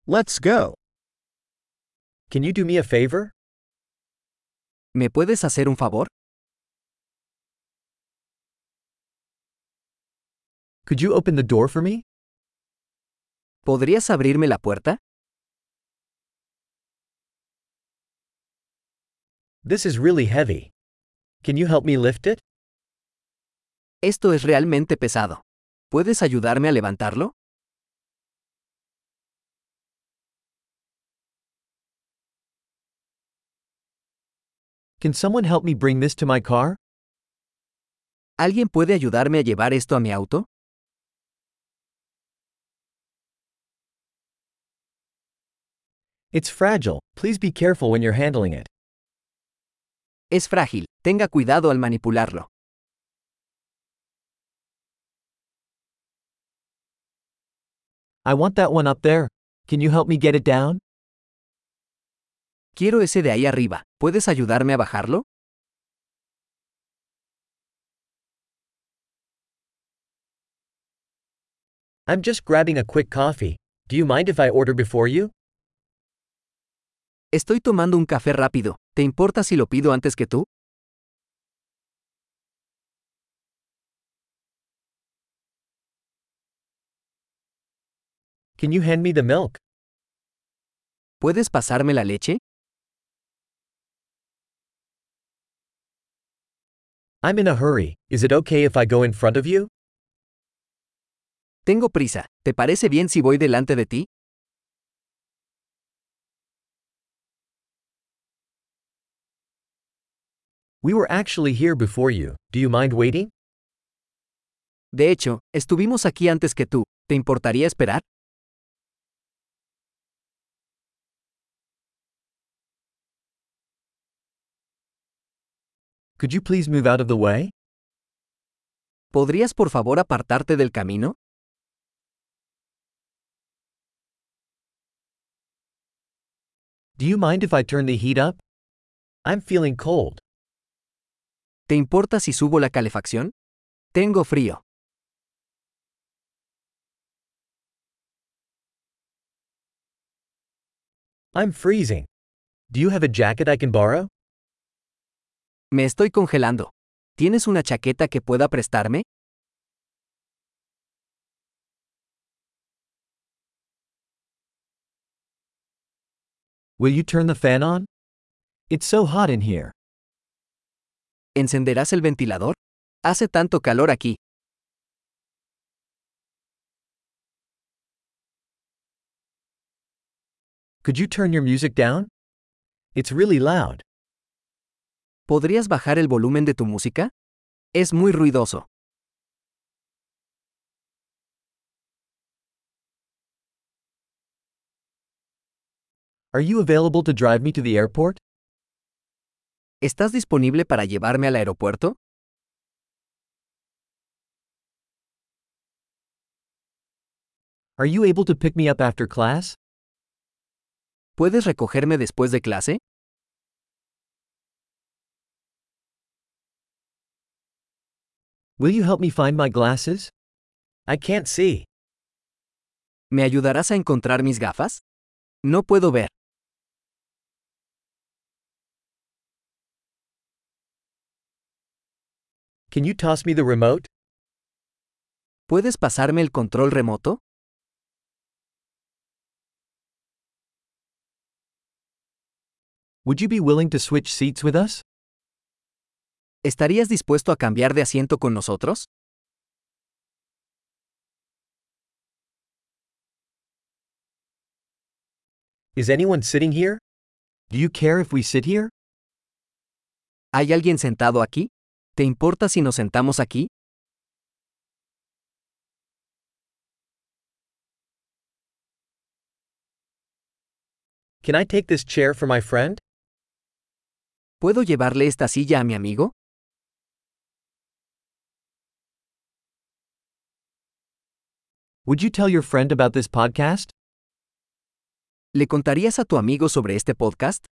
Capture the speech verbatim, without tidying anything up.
Let's go. Can you do me a favor? ¿Me puedes hacer un favor? Could you open the door for me? ¿Podrías abrirme la puerta? This is really heavy. Can you help me lift it? Esto es realmente pesado. ¿Puedes ayudarme a levantarlo? Can someone help me bring this to my car? ¿Alguien puede ayudarme a llevar esto a mi auto? It's fragile. Please be careful when you're handling it. Es frágil. Tenga cuidado al manipularlo. I want that one up there. Can you help me get it down? Quiero ese de ahí arriba. ¿Puedes ayudarme a bajarlo? I'm just grabbing a quick coffee. Do you mind if I order before you? Estoy tomando un café rápido. ¿Te importa si lo pido antes que tú? Can you hand me the milk? ¿Puedes pasarme la leche? I'm in a hurry. Is it okay if I go in front of you? Tengo prisa. ¿Te parece bien si voy delante de ti? We were actually here before you. Do you mind waiting? De hecho, estuvimos aquí antes que tú. ¿Te importaría esperar? Could you please move out of the way? ¿Podrías por favor apartarte del camino? Do you mind if I turn the heat up? I'm feeling cold. ¿Te importa si subo la calefacción? Tengo frío. I'm freezing. Do you have a jacket I can borrow? Me estoy congelando. ¿Tienes una chaqueta que pueda prestarme? Will you turn the fan on? It's so hot in here. ¿Encenderás el ventilador? Hace tanto calor aquí. Could you turn your music down? It's really loud. ¿Podrías bajar el volumen de tu música? Es muy ruidoso. Are you available to drive me to the airport? ¿Estás disponible para llevarme al aeropuerto? Are you able to pick me up after class? ¿Puedes recogerme después de clase? Will you help me find my glasses? I can't see. ¿Me ayudarás a encontrar mis gafas? No puedo ver. Can you toss me the remote? ¿Puedes pasarme el control remoto? Would you be willing to switch seats with us? ¿Estarías dispuesto a cambiar de asiento con nosotros? Is anyone sitting here? Do you care if we sit here? ¿Hay alguien sentado aquí? ¿Te importa si nos sentamos aquí? Can I take this chair for my friend? ¿Puedo llevarle esta silla a mi amigo? Would you tell your friend about this podcast? ¿Le contarías a tu amigo sobre este podcast?